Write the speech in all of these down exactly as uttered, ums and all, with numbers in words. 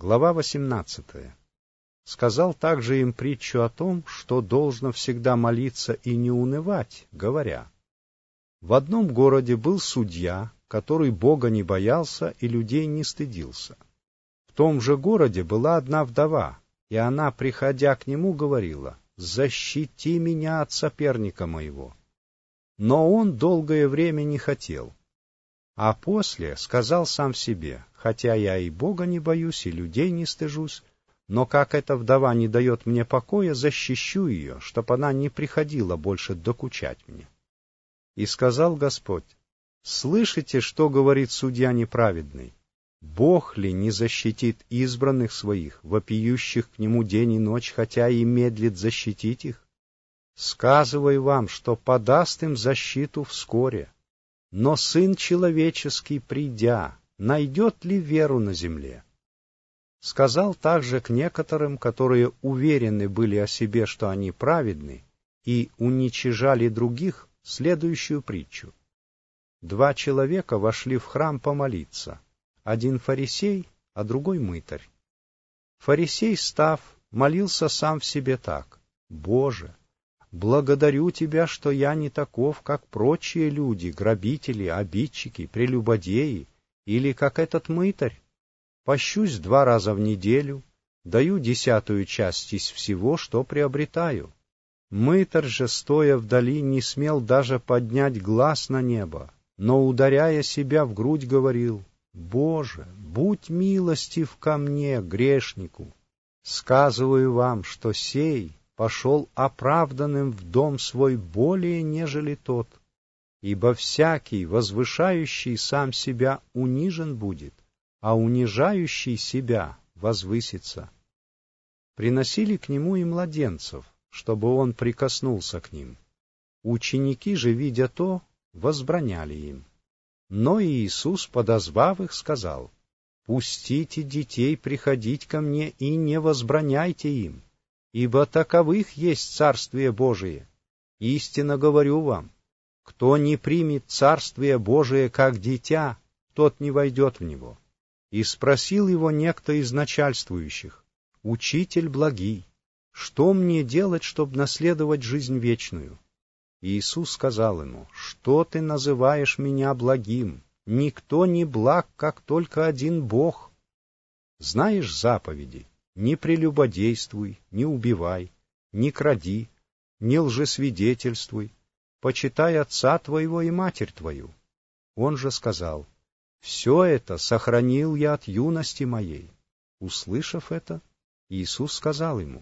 Глава восемнадцатая. Сказал также им притчу о том, что должно всегда молиться и не унывать, говоря: в одном городе был судья, который Бога не боялся и людей не стыдился. В том же городе была одна вдова, и она, приходя к нему, говорила: «Защити меня от соперника моего». Но он долгое время не хотел. А после сказал сам себе: «Хотя я и Бога не боюсь, и людей не стыжусь, но как эта вдова не дает мне покоя, защищу ее, чтоб она не приходила больше докучать мне». И сказал Господь: «Слышите, что говорит судья неправедный? Бог ли не защитит избранных своих, вопиющих к нему день и ночь, хотя и медлит защитить их? Сказываю вам, что подаст им защиту вскоре. Но Сын Человеческий, придя, найдет ли веру на земле?» Сказал также к некоторым, которые уверены были о себе, что они праведны, и уничижали других, следующую притчу. Два человека вошли в храм помолиться, один фарисей, а другой мытарь. Фарисей, став, молился сам в себе так: «Боже, благодарю Тебя, что я не таков, как прочие люди, грабители, обидчики, прелюбодеи, или как этот мытарь. Пощусь два раза в неделю, даю десятую часть из всего, что приобретаю». Мытарь же, стоя вдали, не смел даже поднять глаз на небо, но, ударяя себя в грудь, говорил: «Боже, будь милостив ко мне, грешнику. Сказываю вам, что сей пошел оправданным в дом свой более, нежели тот. Ибо всякий, возвышающий сам себя, унижен будет, а унижающий себя возвысится». Приносили к нему и младенцев, чтобы он прикоснулся к ним. Ученики же, видя то, возбраняли им. Но Иисус, подозвав их, сказал: «Пустите детей приходить ко мне и не возбраняйте им, ибо таковых есть Царствие Божие. Истинно говорю вам, кто не примет Царствие Божие как дитя, тот не войдет в него». И спросил его некто из начальствующих: «Учитель благий, что мне делать, чтобы наследовать жизнь вечную?» Иисус сказал ему: «Что ты называешь меня благим? Никто не благ, как только один Бог. Знаешь заповеди: не прелюбодействуй, не убивай, не кради, не лжесвидетельствуй, почитай отца твоего и матерь твою». Он же сказал: «Все это сохранил я от юности моей». Услышав это, Иисус сказал ему: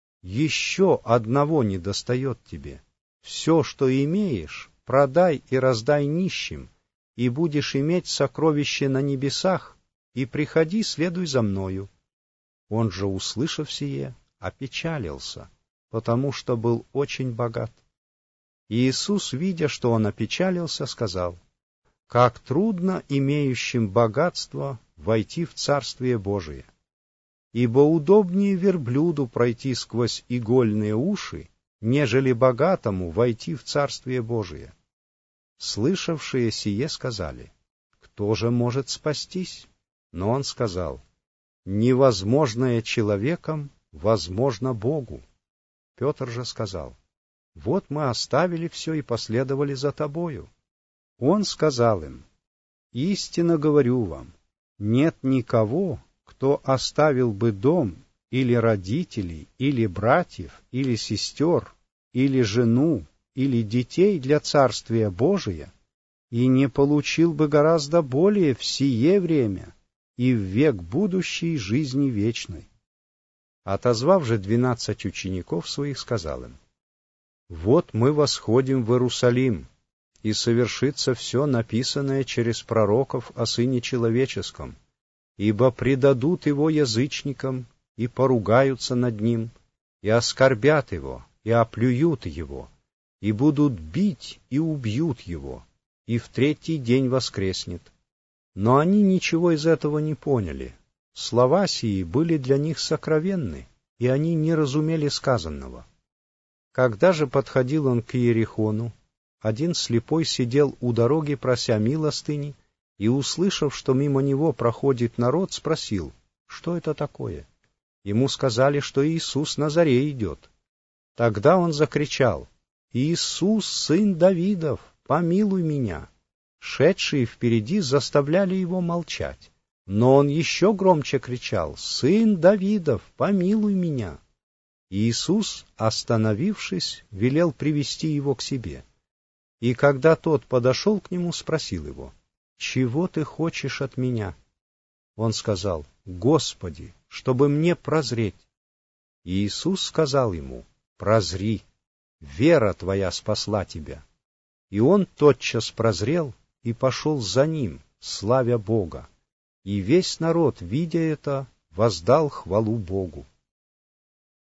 «Еще одного недостает тебе. Все, что имеешь, продай и раздай нищим, и будешь иметь сокровище на небесах, и приходи, следуй за мною». Он же, услышав сие, опечалился, потому что был очень богат. И Иисус, видя, что он опечалился, сказал: «Как трудно имеющим богатство войти в Царствие Божие! Ибо удобнее верблюду пройти сквозь игольные уши, нежели богатому войти в Царствие Божие». Слышавшие сие сказали: «Кто же может спастись?» Но он сказал: «Невозможное человеком возможно Богу». Петр же сказал: «Вот мы оставили все и последовали за тобою». Он сказал им: «Истинно говорю вам, нет никого, кто оставил бы дом, или родителей, или братьев, или сестер, или жену, или детей для Царствия Божия, и не получил бы гораздо более в сие время и в век будущей жизни вечной». Отозвав же двенадцать учеников своих, сказал им: «Вот мы восходим в Иерусалим, и совершится все написанное через пророков о Сыне Человеческом, ибо предадут его язычникам, и поругаются над ним, и оскорбят его, и оплюют его, и будут бить, и убьют его, и в третий день воскреснет». Но они ничего из этого не поняли. Слова сии были для них сокровенны, и они не разумели сказанного. Когда же подходил он к Иерихону, один слепой сидел у дороги, прося милостыни, и, услышав, что мимо него проходит народ, спросил: что это такое? Ему сказали, что Иисус на заре идет. Тогда он закричал: «Иисус, сын Давидов, помилуй меня!» Шедшие впереди заставляли его молчать. Но он еще громче кричал: «Сын Давидов, помилуй меня!» Иисус, остановившись, велел привести его к себе. И когда тот подошел к нему, спросил его: «Чего ты хочешь от меня?» Он сказал: «Господи, чтобы мне прозреть». И Иисус сказал ему: «Прозри, вера твоя спасла тебя». И он тотчас прозрел и пошел за ним, славя Бога. И весь народ, видя это, воздал хвалу Богу.